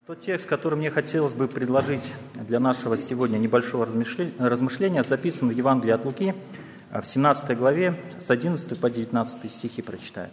Тот текст, который мне хотелось бы предложить для нашего сегодня небольшого размышления, записан в Евангелии от Луки, в 17 главе, с 11 по 19 стихи прочитаю.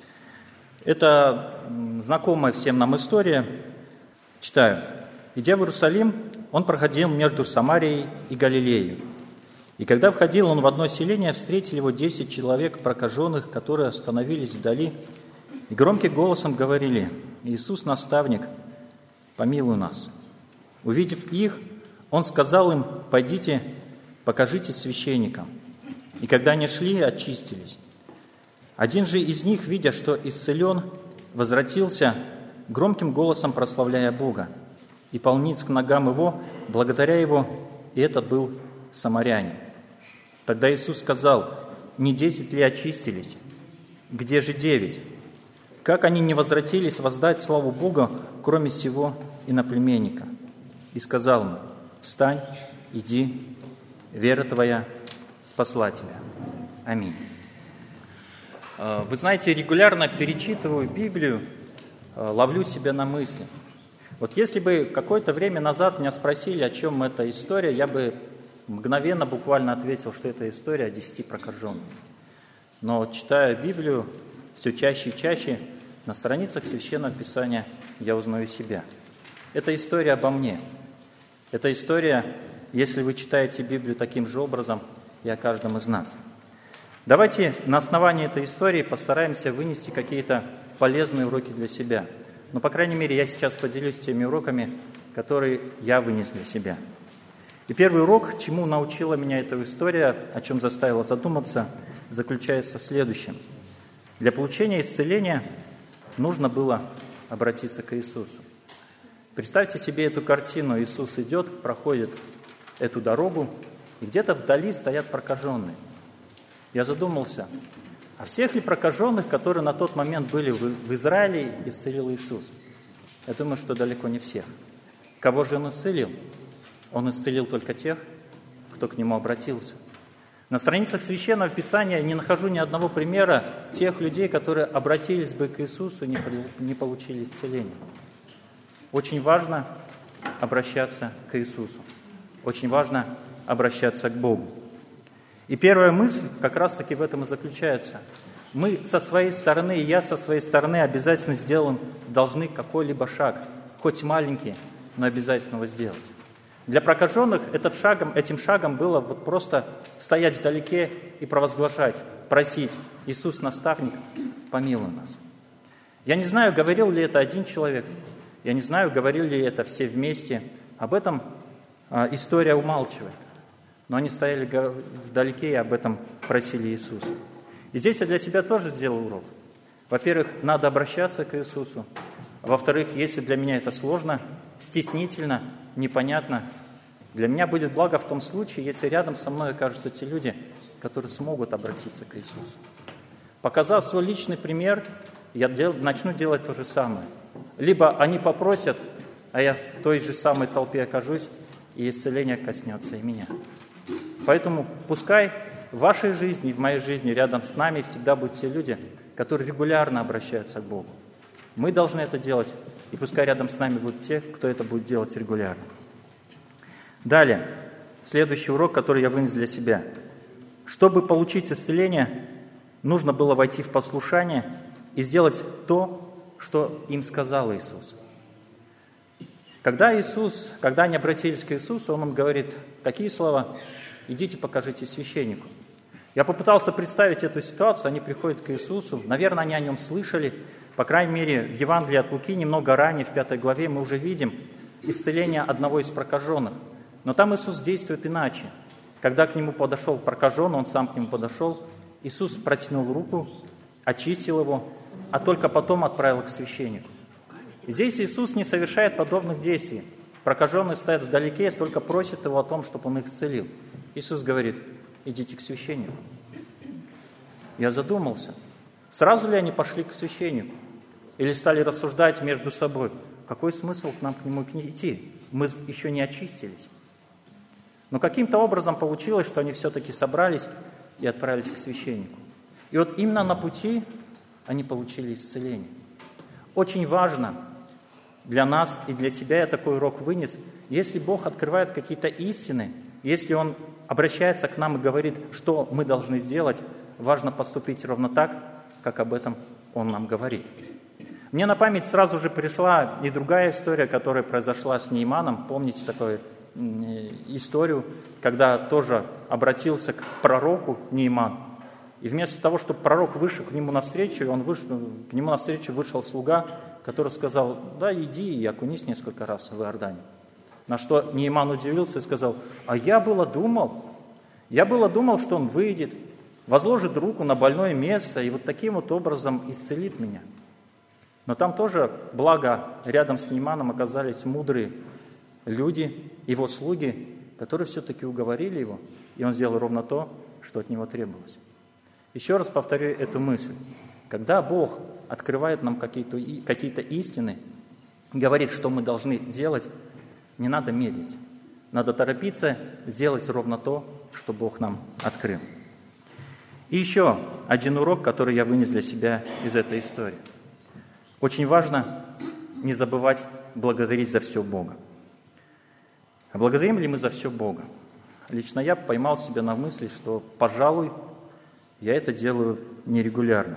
Это знакомая всем нам история. Читаю. «Идя в Иерусалим, он проходил между Самарией и Галилеей. И когда входил он в одно селение, встретили его 10 человек прокаженных, которые остановились вдали и громким голосом говорили: „Иисус, наставник, помилуй нас“. Увидев их, он сказал им: „Пойдите, покажитесь священникам“. И когда они шли, очистились. Один же из них, видя, что исцелен, возвратился, громким голосом прославляя Бога, и полниц к ногам его, благодаря его, и этот был самарянин. Тогда Иисус сказал: „Не 10 ли очистились? Где же 9? Как они не возвратились воздать славу Богу, кроме сего иноплеменника?“ И сказал ему: „Встань, иди, вера твоя спасла тебя“. Аминь. Вы знаете, регулярно перечитываю Библию, ловлю себя на мысли. Вот если бы какое-то время назад меня спросили, о чем эта история, я бы мгновенно, буквально ответил, что это история о 10 прокаженных. Но читая Библию, все чаще и чаще на страницах Священного Писания я узнаю себя. Это история обо мне. Это история, если вы читаете Библию таким же образом, и о каждом из нас. Давайте на основании этой истории постараемся вынести какие-то полезные уроки для себя. Но, по крайней мере, я сейчас поделюсь теми уроками, которые я вынес для себя. И первый урок, чему научила меня эта история, о чем заставила задуматься, заключается в следующем. Для получения исцеления нужно было обратиться к Иисусу. Представьте себе эту картину. Иисус идет, проходит эту дорогу, и где-то вдали стоят прокаженные. Я задумался, а всех ли прокаженных, которые на тот момент были в Израиле, исцелил Иисус? Я думаю, что далеко не всех. Кого же Он исцелил? Он исцелил только тех, кто к Нему обратился. На страницах Священного Писания я не нахожу ни одного примера тех людей, которые обратились бы к Иисусу и не получили исцеления. Очень важно обращаться к Иисусу. Очень важно обращаться к Богу. И первая мысль как раз-таки в этом и заключается. Мы со своей стороны, и я со своей стороны обязательно должны какой-либо шаг, хоть маленький, но обязательно его сделать. Для прокаженных этим шагом было вот просто стоять вдалеке и провозглашать, просить: „Иисус, наставник, помилуй нас“. Я не знаю, говорил ли это один человек, я не знаю, говорили ли это все вместе. Об этом история умалчивает. Но они стояли вдалеке и об этом просили Иисуса. И здесь я для себя тоже сделал урок. Во-первых, надо обращаться к Иисусу. Во-вторых, если для меня это сложно, стеснительно, непонятно, для меня будет благо в том случае, если рядом со мной окажутся те люди, которые смогут обратиться к Иисусу. Показав свой личный пример, я начну делать то же самое. Либо они попросят, а я в той же самой толпе окажусь, и исцеление коснется и меня. Поэтому пускай в вашей жизни и в моей жизни рядом с нами всегда будут те люди, которые регулярно обращаются к Богу. Мы должны это делать, и пускай рядом с нами будут те, кто это будет делать регулярно. Далее, следующий урок, который я вынес для себя. Чтобы получить исцеление, нужно было войти в послушание и сделать то, что им сказал Иисус. Когда они обратились к Иисусу, Он им говорит, какие слова? „Идите, покажите священнику“. Я попытался представить эту ситуацию, они приходят к Иисусу, наверное, они о Нем слышали, по крайней мере, в Евангелии от Луки, немного ранее, в 5 главе, мы уже видим исцеление одного из прокаженных. Но там Иисус действует иначе. Когда к Нему подошел прокаженный, Он сам к Нему подошел, Иисус протянул руку, очистил его, а только потом отправил к священнику. И здесь Иисус не совершает подобных действий. Прокаженный стоит вдалеке, только просит Его о том, чтобы Он их исцелил. Иисус говорит: „Идите к священнику“. Я задумался, сразу ли они пошли к священнику? Или стали рассуждать между собой, какой смысл нам к нему идти? Мы еще не очистились. Но каким-то образом получилось, что они все-таки собрались и отправились к священнику. И вот именно на пути они получили исцеление. Очень важно для нас и для себя я такой урок вынес. Если Бог открывает какие-то истины, если Он обращается к нам и говорит, что мы должны сделать, важно поступить ровно так, как об этом Он нам говорит. Мне на память сразу же пришла и другая история, которая произошла с Нейманом. Помните такую историю, когда тоже обратился к пророку Нейман. И вместо того, чтобы пророк вышел к нему навстречу, к нему навстречу вышел слуга, который сказал: да, иди и окунись несколько раз в Иордане. На что Нейман удивился и сказал: а я было думал, что он выйдет, возложит руку на больное место и вот таким вот образом исцелит меня. Но там тоже, благо, рядом с Нейманом оказались мудрые люди, его слуги, которые все-таки уговорили его, и он сделал ровно то, что от него требовалось. Еще раз повторю эту мысль. Когда Бог открывает нам какие-то истины, говорит, что мы должны делать, не надо медлить. Надо торопиться сделать ровно то, что Бог нам открыл. И еще один урок, который я вынес для себя из этой истории. Очень важно не забывать благодарить за все Бога. А благодарим ли мы за все Бога? Лично я поймал себя на мысли, что, пожалуй, я это делаю нерегулярно.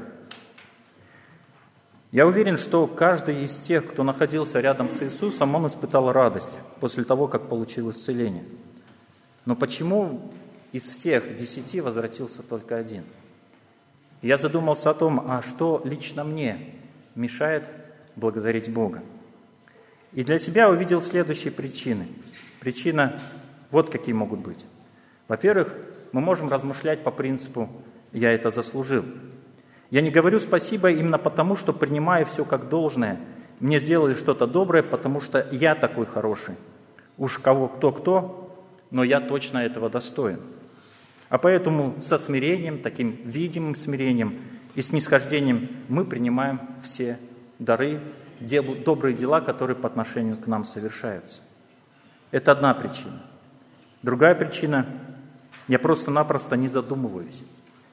Я уверен, что каждый из тех, кто находился рядом с Иисусом, он испытал радость после того, как получил исцеление. Но почему из всех 10 возвратился только один? Я задумался о том, а что лично мне мешает благодарить Бога. И для себя увидел следующие причины. Причины вот какие могут быть. Во-первых, мы можем размышлять по принципу «я это заслужил». Я не говорю спасибо именно потому, что принимаю все как должное. Мне сделали что-то доброе, потому что я такой хороший. Уж кого кто, но я точно этого достоин. А поэтому со смирением, таким видимым смирением и снисхождением мы принимаем все дары, добрые дела, которые по отношению к нам совершаются. Это одна причина. Другая причина – я просто-напросто не задумываюсь.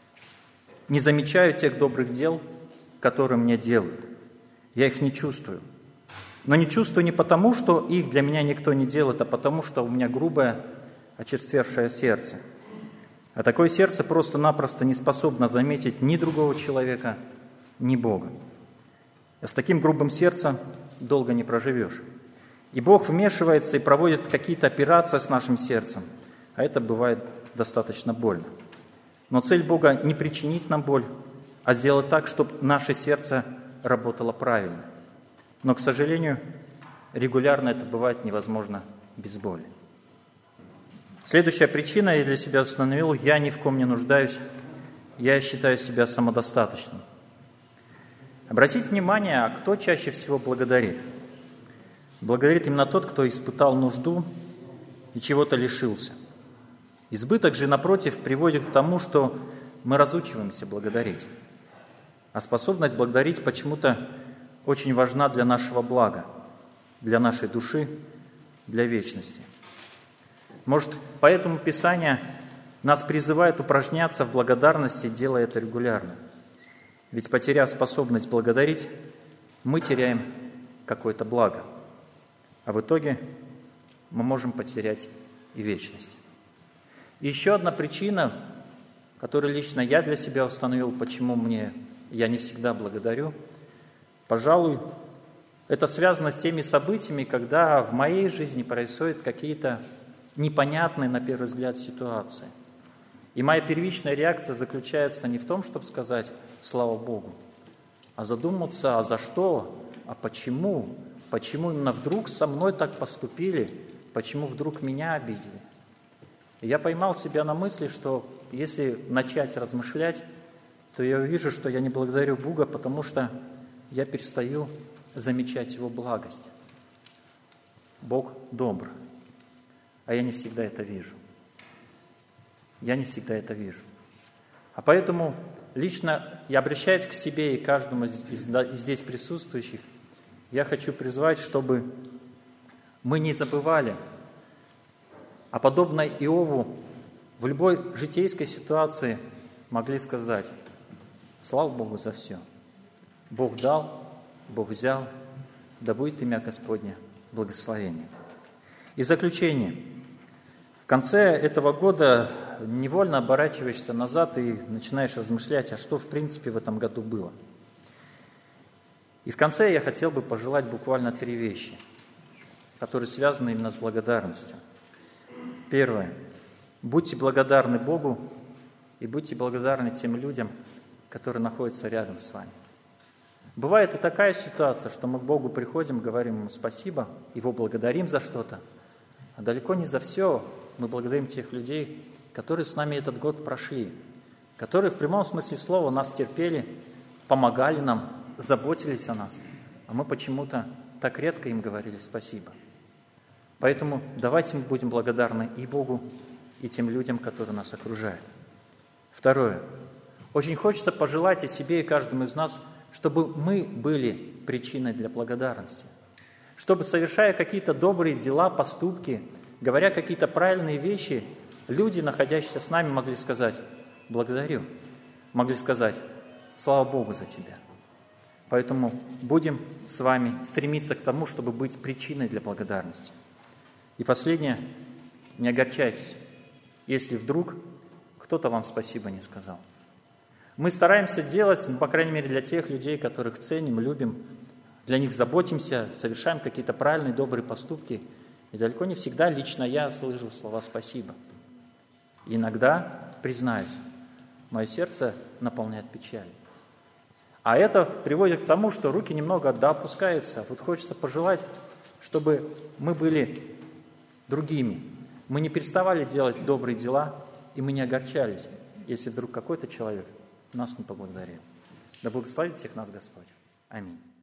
Не замечаю тех добрых дел, которые мне делают. Я их не чувствую. Но не чувствую не потому, что их для меня никто не делает, а потому, что у меня грубое, очерствевшее сердце. А такое сердце просто-напросто не способно заметить ни другого человека, ни Бога. А с таким грубым сердцем долго не проживешь. И Бог вмешивается и проводит какие-то операции с нашим сердцем, а это бывает достаточно больно. Но цель Бога не причинить нам боль, а сделать так, чтобы наше сердце работало правильно. Но, к сожалению, регулярно это бывает невозможно без боли. Следующая причина я для себя установил: я ни в ком не нуждаюсь, я считаю себя самодостаточным. Обратите внимание, а кто чаще всего благодарит? Благодарит именно тот, кто испытал нужду и чего-то лишился. Избыток же, напротив, приводит к тому, что мы разучиваемся благодарить. А способность благодарить почему-то очень важна для нашего блага, для нашей души, для вечности. Может, поэтому Писание нас призывает упражняться в благодарности, делая это регулярно. Ведь, потеряв способность благодарить, мы теряем какое-то благо. А в итоге мы можем потерять и вечность. И еще одна причина, которую лично я для себя установил, почему я не всегда благодарю, пожалуй, это связано с теми событиями, когда в моей жизни происходят какие-то непонятные, на первый взгляд, ситуации. И моя первичная реакция заключается не в том, чтобы сказать «слава Богу», а задуматься, а за что, а почему именно вдруг со мной так поступили, почему вдруг меня обидели. И я поймал себя на мысли, что если начать размышлять, то я увижу, что я не благодарю Бога, потому что я перестаю замечать Его благость. Бог добр, а я не всегда это вижу. А поэтому лично я обращаюсь к себе и каждому из здесь присутствующих, я хочу призвать, чтобы мы не забывали, а подобно Иову в любой житейской ситуации могли сказать: слава Богу за все. Бог дал, Бог взял, да будет имя Господне благословение. И в заключение. В конце этого года невольно оборачиваешься назад и начинаешь размышлять, а что в принципе в этом году было. И в конце я хотел бы пожелать буквально 3 вещи, которые связаны именно с благодарностью. Первое. Будьте благодарны Богу и будьте благодарны тем людям, которые находятся рядом с вами. Бывает и такая ситуация, что мы к Богу приходим, говорим Ему спасибо, Его благодарим за что-то, а далеко не за все мы благодарим тех людей, которые с нами этот год прошли, которые в прямом смысле слова нас терпели, помогали нам, заботились о нас, а мы почему-то так редко им говорили спасибо. Поэтому давайте мы будем благодарны и Богу, и тем людям, которые нас окружают. Второе. Очень хочется пожелать и себе, и каждому из нас, чтобы мы были причиной для благодарности. Чтобы, совершая какие-то добрые дела, поступки, говоря какие-то правильные вещи, люди, находящиеся с нами, могли сказать «благодарю», могли сказать «слава Богу за тебя». Поэтому будем с вами стремиться к тому, чтобы быть причиной для благодарности. И последнее, не огорчайтесь, если вдруг кто-то вам спасибо не сказал. Мы стараемся делать, по крайней мере, для тех людей, которых ценим, любим, для них заботимся, совершаем какие-то правильные, добрые поступки. И далеко не всегда лично я слышу слова «спасибо». Иногда, признаюсь, мое сердце наполняет печаль. А это приводит к тому, что руки немного опускаются. Вот хочется пожелать, чтобы мы были другими. Мы не переставали делать добрые дела, и мы не огорчались, если вдруг какой-то человек нас не поблагодарил. Да благословит всех нас Господь. Аминь.